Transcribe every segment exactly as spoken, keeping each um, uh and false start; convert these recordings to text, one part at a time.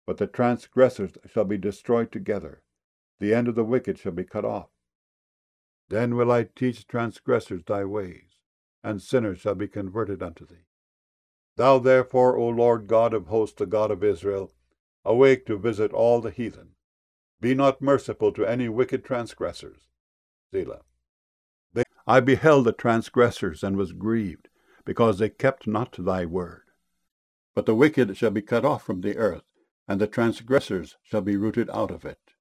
but the transgressors shall be destroyed together. The end of the wicked shall be cut off. Then will I teach transgressors thy ways, and sinners shall be converted unto thee. Thou therefore, O Lord God of hosts, the God of Israel, awake to visit all the heathen. Be not merciful to any wicked transgressors. Selah. They, I beheld the transgressors, and was grieved, because they kept not thy word. But the wicked shall be cut off from the earth, and the transgressors shall be rooted out of it.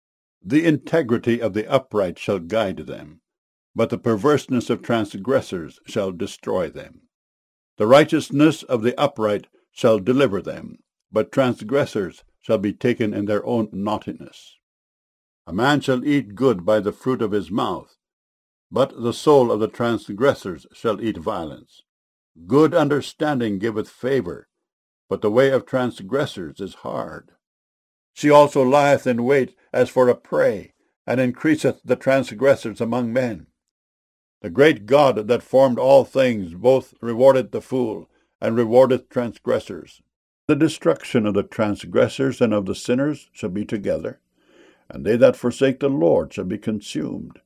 The integrity of the upright shall guide them, but the perverseness of transgressors shall destroy them. The righteousness of the upright shall deliver them, but transgressors shall be taken in their own naughtiness. A man shall eat good by the fruit of his mouth, but the soul of the transgressors shall eat violence. Good understanding giveth favor, but the way of transgressors is hard. She also lieth in wait as for a prey, and increaseth the transgressors among men. The great God that formed all things both rewardeth the fool, and rewardeth transgressors. The destruction of the transgressors and of the sinners shall be together, and they that forsake the Lord shall be consumed.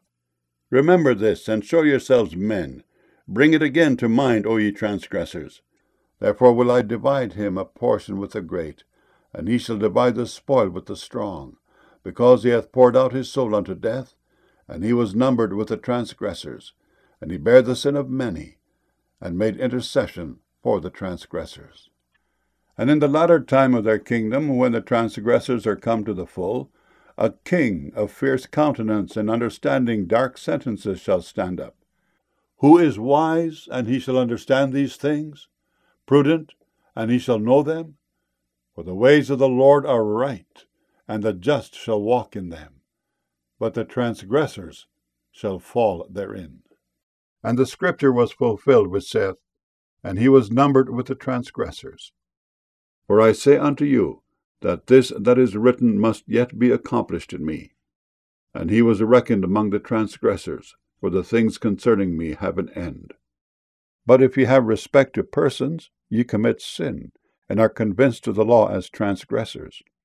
Remember this, and show yourselves men. Bring it again to mind, O ye transgressors. Therefore will I divide him a portion with the great, and he shall divide the spoil with the strong, because he hath poured out his soul unto death, and he was numbered with the transgressors, and he bare the sin of many, and made intercession for the transgressors. And in the latter time of their kingdom, when the transgressors are come to the full, a king of fierce countenance and understanding dark sentences shall stand up. Who is wise, and he shall understand these things? Prudent, and he shall know them? For the ways of the Lord are right, and the just shall walk in them, but the transgressors shall fall therein. And the scripture was fulfilled which saith, And he was numbered with the transgressors. For I say unto you, that this that is written must yet be accomplished in me. And he was reckoned among the transgressors, for the things concerning me have an end. But if ye have respect to persons, ye commit sin, and are convinced of the law as transgressors.